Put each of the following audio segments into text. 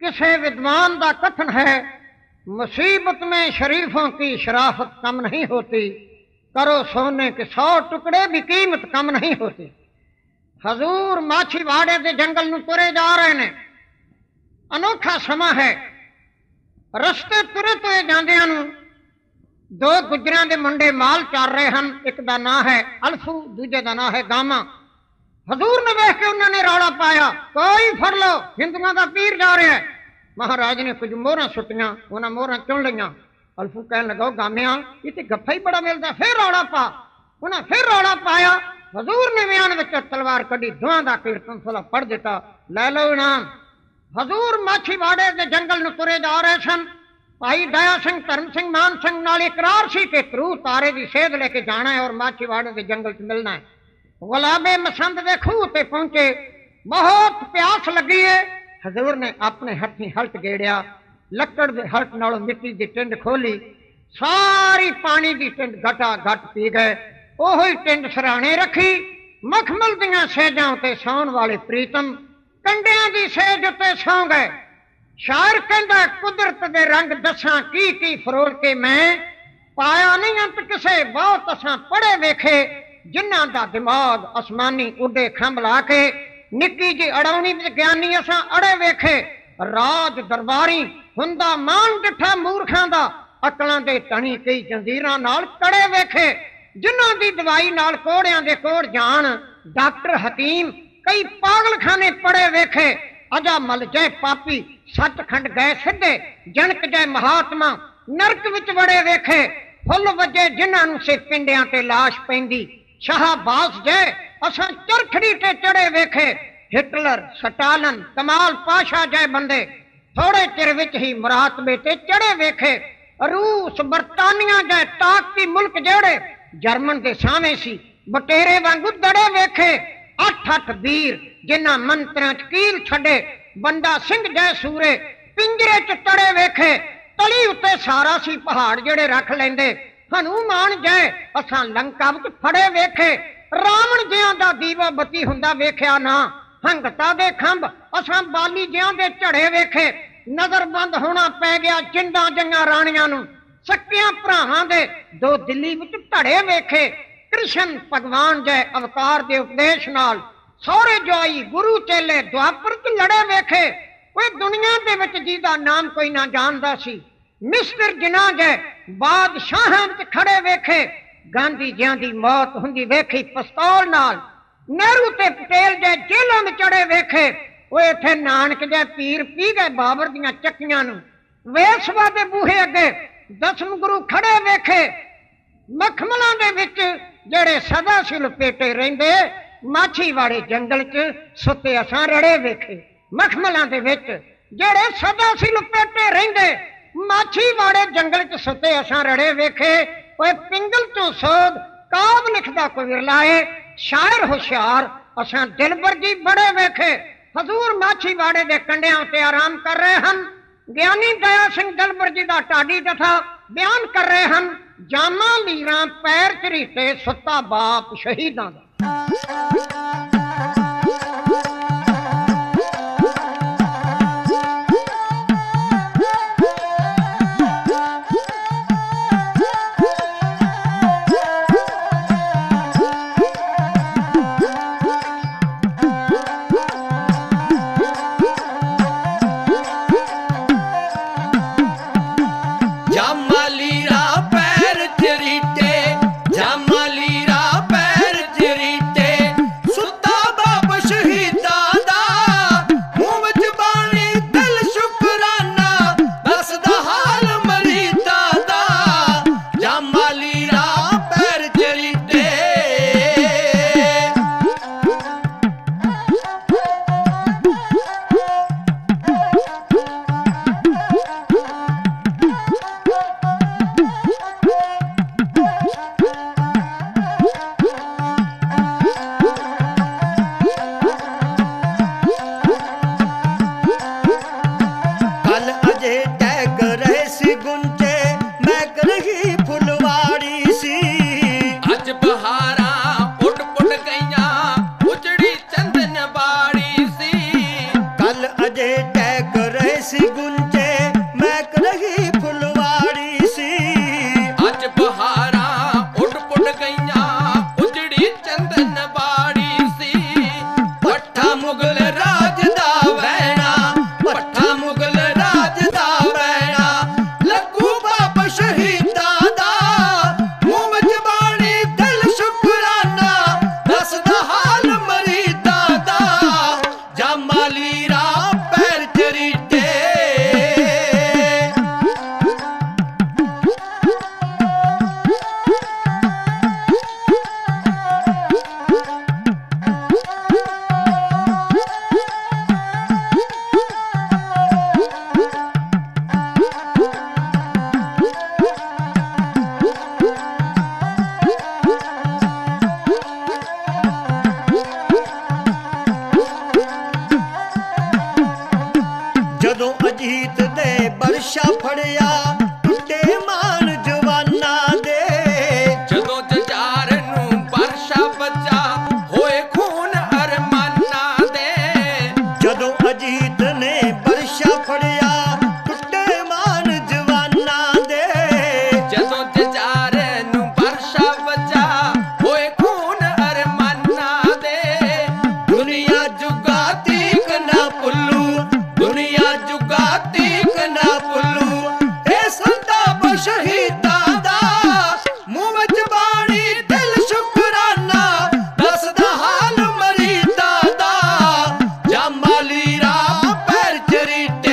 किसे विद्वान का कथन है, मुसीबत में शरीफों की शराफत कम नहीं होती, करो सोने के 100 टुकड़े भी कीमत कम नहीं होती। हजूर माछीवाड़े के जंगल नूं तुरे जा रहे ने। अनोखा समा है। रस्ते तुरे तुरे जांदियां नूं दो गुजरां दे मुंडे माल चार रहे हैं। एक दा नां है अल्फू, दूजे दा नां है गामा। हजूर ने देख के उन्होंने रौला पाया, कोई फड़ लो, हिंदुओं का पीर जा रहा है। महाराज ने कुछ मोहर सुटियां, उन्हें मोहर चुन लिया। अल्फू कह लगा, गामिया ये तो गफ्फा ही बड़ा मिलता, फिर रौला पा। उन्हें फिर रौला पाया। हजूर ने म्यान विच तलवार कड़ी, दुआ दा कीर्तन सुला पढ़ दिता, लै लो इनाम। हजूर माछीवाड़े के जंगल नूं तुरे जा रहे सन। भाई दया सिंह, धर्म सिंह, मान सिंह नाल इकरार सी कि तरू तारे की सेध लेके जाना है और माछीवाड़े के जंगल च मिलना है। गुलाबे मसंद दे खूह ते पहुंचे। बहुत प्यास लगी है। हजूर ने अपने हथी हल्ट गेड़िया, लकड़ दे हल्ट नालों मिट्टी की टिंड खोली, सारी पानी की टिंड घटा घट पी गए। ओही टिंड सराणे रखी। मखमल दियां सेजां ते सौण वाले प्रीतम कंडियां की सेज उत्ते सौ गए। शायर कहंदा, कुदरत दे रंग दसां की फरोल के मैं, पाया नहीं अंत किसे बहुत असां पढ़े वेखे, जिन्हां दा दिमाग आसमानी उडे खंभ ला के, निक्की जी अड़ौनी विज्ञानी असां अड़े वेखे। राज दरबारी हुंदा मान डिठा मूर्खां दा, अकलां दे तणी कई जंजीरां नाल कड़े वेखे, जिन्हां दी दवाई नाल कोड़ियां दे कोड़ जान। डॉक्टर हकीम कई पागलखाने पड़े वेखे। अजा मल जय पापी सचखंड गए सिद्धे, जनक जय महात्मा नरक विच वड़े वेखे। फुल वजे जिन्हां नूं सिर पिंडियां ते लाश पैंदी, शाहबाज जय असां चरखड़ी ते चढ़े वेखे। हिटलर, स्टालिन, कमाल पाशा जय बंदे थोड़े चिर विच ही मुरातबे ते चढ़े वेखे। रूस, बरतानिया जय ताकती मुल्क जेड़े जर्मन दे सावे सी, बटेरे वांगू दड़े वेखे। 8-8 वीर जिन्हां मंत्रियां च कील छड़े, बंदा सिंह जय सूरे पिंजरे च तड़े वेखे। तली उत्ते सारा सी पहाड़ जेड़े रख लेंदे, हनुमान जय असां लंका विच फड़े वेखे। रावण जियां दा दीवा बत्ती हुंदा वेख्या ना, हंगता दे खंभ असां बाली जियां दे झड़े वेखे। नजर बंद होना पै गया जिंदा जंगा राणियां नूं, सक्कियां भरावां दे दो दिल्ली विच धड़े वेखे। कृष्ण भगवान जय अवतार दे उपदेश नाल सौरे जोई गुरु चेले द्वापर च लड़े वेखे। ओए दुनिया दे विच जिहदा नाम कोई ना जानदा सी, मिस्टर जिन्ना जय बादशाहां विच खड़े वेखे। गांधी जिहां दी मौत हुंदी वेखी पिस्तौल नाल, नेहरू ते पटेल जय जेलों में चढ़े वेखे। ओए इत्थे नानक जय पीर पी गए बाबर दियां चक्कियां नूं। वेसवा दे बूहे अगे 10 गुरु खड़े वेखे। मखमलां दे विच जेड़े सदा सी लपेटे रहिंदे, माछीवाड़े जंगल च सुते असां रड़े वेखे। मखमलां दे विच जेड़े सदा सी लपेटे रहिंदे, माछीवाड़े जंगल च सुते असां रड़े वेखे। ओए पिंगल तो सोध काब लिखदा कोई विरला है, शायर होशियार असां दिलबर जी बड़े वेखे। हजूर माछीवाड़े दे कंडियां ते आराम कर रहे हैं। ज्ञानी दया सिंह दिलबर जी दा टाडी कथा बयान कर रहे हैं। जामा लीरां पैर चरीते सुता बाप शहीदां दा। ਅਜੀਤ ਦੇ ਬਰਸ਼ਾ ਫੜਿਆ ਟੁੱਟੇ ਮਾਨ ਜਵਾਨਾਂ ਦੇ। ਜਦੋਂ ਜਜਾਰ ਨੂੰ ਬਰਸ਼ਾ ਬਚਾ ਹੋਏ ਖੂਨ ਅਰਮਾਨਾਂ ਦੇ। ਜਦੋਂ ਅਜੀਤ ਨੇ ਬਰਸ਼ਾ ਫੜਿਆ ਟੁੱਟੇ ਮਾਨ ਜਵਾਨਾਂ ਦੇ। ਜਦੋਂ ਜਜਾਰ ਨੂੰ ਬਰਸ਼ਾ ਬਚਾ ਹੋਏ ਖੂਨ ਅਰਮਾਨਾਂ ਦੇ। ਦੁਨੀਆ ਜੁਗਾ ਤੀਕ ਨਾ ਭੁੱਲੂ, ਦੁਨੀਆ ਜੁਗਾ ਤੀਕ ਨਾ ਭੁੱਲੂ ਇਹ ਸੰਤਾਪ ਸ਼ਹੀਦਾਂ ਦਾ। ਮੂੰਹ ਵਿੱਚ ਬਾਣੀ ਦਿਲ ਸ਼ੁਕਰਾਨਾ ਦੱਸਦਾ ਹਾਲ ਮਰੀਦਾਂ ਦਾ। ਜਮਾਲੀ ਰਾਹ ਪੈਰ ਚਰੀਟੇ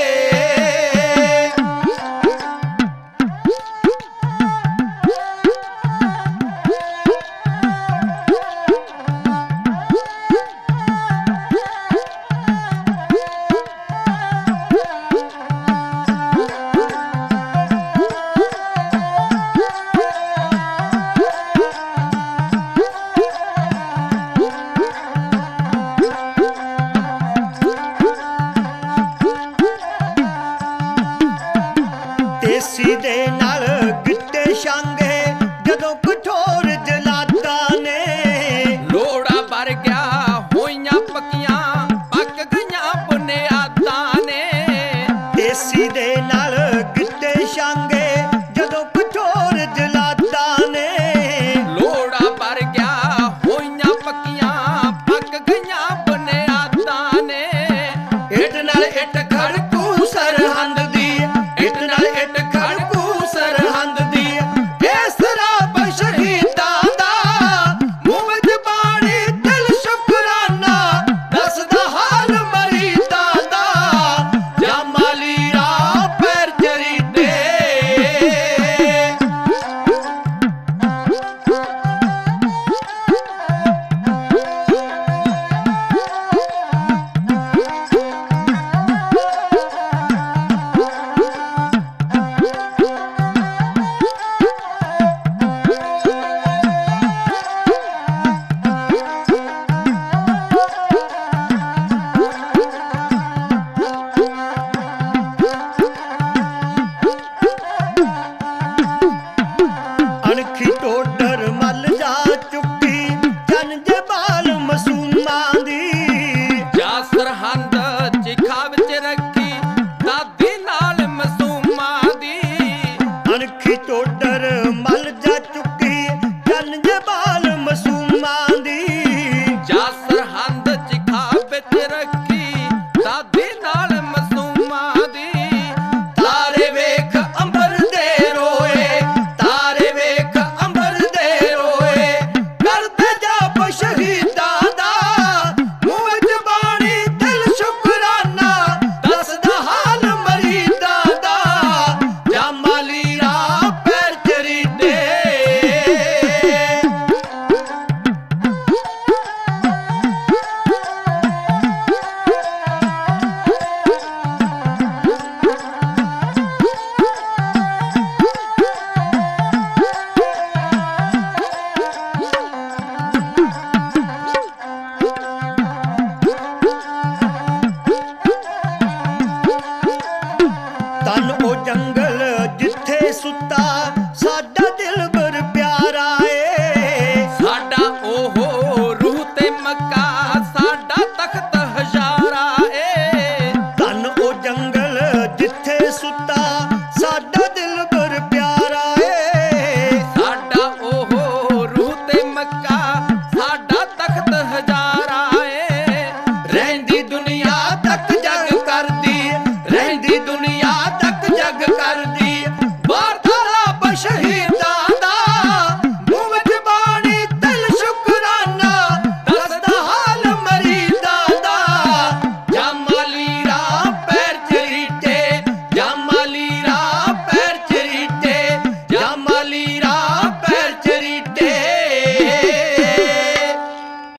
ਦੇਸੀ ਦੇ ਨਾਲ ਗਿੱਟੇ ਛਾਂਗੇ ਜਦੋਂ ਕਠੋਰ ਜਲਾਦਾਂ ਨੇ। ਲੋੜਾ ਭਰ ਗਿਆ ਹੋਈਆਂ ਪੱਕੀਆਂ ਪੱਕ ਗਈਆਂ ਬੁਨਿਆਦਾਂ ਨੇ। ਦੇਸੀ ਦੇ ਨਾਲ ਗਿੱਟੇ ਛਾਂਗੇ ਜਦੋਂ ਕਠੋਰ ਜਲਾਦਾਂ ਨੇ। ਲੋੜਾ ਭਰ ਗਿਆ ਹੋਈਆਂ ਪੱਕੀਆਂ ਪੱਕ ਗਈਆਂ ਬੁਨਿਆਦਾਂ ਨੇ। ਇੱਟ ਨਾਲ ਇੱਟ ਖੜਕੂ ਸਰਹੰਦ ਦੀ, ਇੱਟ ਨਾਲ ਇੱਟ ਖੜਕੂ ਸਰਹੰਦ ਦੀ ਇਹ ਸਰਾਪ ਸ਼ਹੀਦਾਂ ਦਾ। ਮੂੰਹ ਵਿੱਚ ਬਾਣੀ ਦਿਲ ਸ਼ੁਕਰਾਨਾ ਦੱਸਦਾ ਹਾਲ ਮਰੀਦਾਂ ਦਾ। ਜਮਾਲੀ ਰਾਹ ਪੈਰ ਚਰੀਟੇ ਅਣਖੀ ਟੋਡਰ ਮੱਲ ਜਾ ਚੁੱਕੀ ਜਨ ਜਬਾਲ ਮਸੂਮਾਂ ਦੀ। ਜਾ ਸਰਹੰਦ ਚਿਖਾ ਵਿੱਚ ਰੱਖੀ ਦਾਦੀ ਨਾਲ ਮਸੂਮਾਂ ਦੀ। ਅਣਖੀ ਟੋਡਰ ਮੱਲ ਜਾ ਚੁੱਕੀ ਜਨ ਜਬਾਲ ਮਸੂਮਾਂ ਦੀ। ਜਾ ਸਰਹੰਦ ਚਿਖਾ ਵਿੱਚ ਰੱਖੀ ਦਾਦੀ ਨਾਲ ਮਸੂਮਾਂ ਦੀ। ਤਾਰੇ ਵੇਖ ਅੰਬਰ ਦੇ ਰੋਏ, ਤਾਰੇ ਵੇਖ ਅੰਬਰ ਦੇ ਰੋਏ ਕਰਦੇ ਜਾਪ ਸ਼ਹੀਦਾਂ ਦਾ। ਮੂੰਹ ਵਿੱਚ ਬਾਣੀ ਦਿਲ ਸ਼ੁਕਰਾਨਾ ਦੱਸਦਾ ਹਾਲ ਮਰੀਦਾਂ ਦਾ। ਜਮਾਲੀ ਰਾਹ ਪੈਰ ਚਰੀਟੇ ਤਨ ਉਹ ਜੰਗਲ ਜਿੱਥੇ ਸੁੱਤਾ ਸਾਡਾ ਦਿਲਬਰ ਪਿਆਰਾ ਏ। ਸਾਡਾ ਉਹ ਰੂਹ ਤੇ ਮੱਕਾ ਸਾਡਾ ਤਖਤ ਹਜ਼ਾਰਾ ਏ। ਤਨ ਉਹ ਜੰਗਲ ਜਿੱਥੇ ਸੁੱਤਾ ਸਾਡਾ ਦਿਲਬਰ ਪਿਆਰਾ ਏ। ਸਾਡਾ ਉਹ ਰੂਹ ਤੇ ਮੱਕਾ ਸਾਡਾ ਤਖਤ ਹਜ਼ਾਰਾ ਏ। ਰਹਿੰਦੀ ਦੁਨੀਆ ਤੱਕ ਜਗ ਕਰਦੀ, ਰਹਿੰਦੀ ਦੁਨੀਆ ਤੱਕ ਜਗ ਕਰਦੀ ਵਾਰਤਾਲਾਪ ਸ਼ਹੀਦਾਂ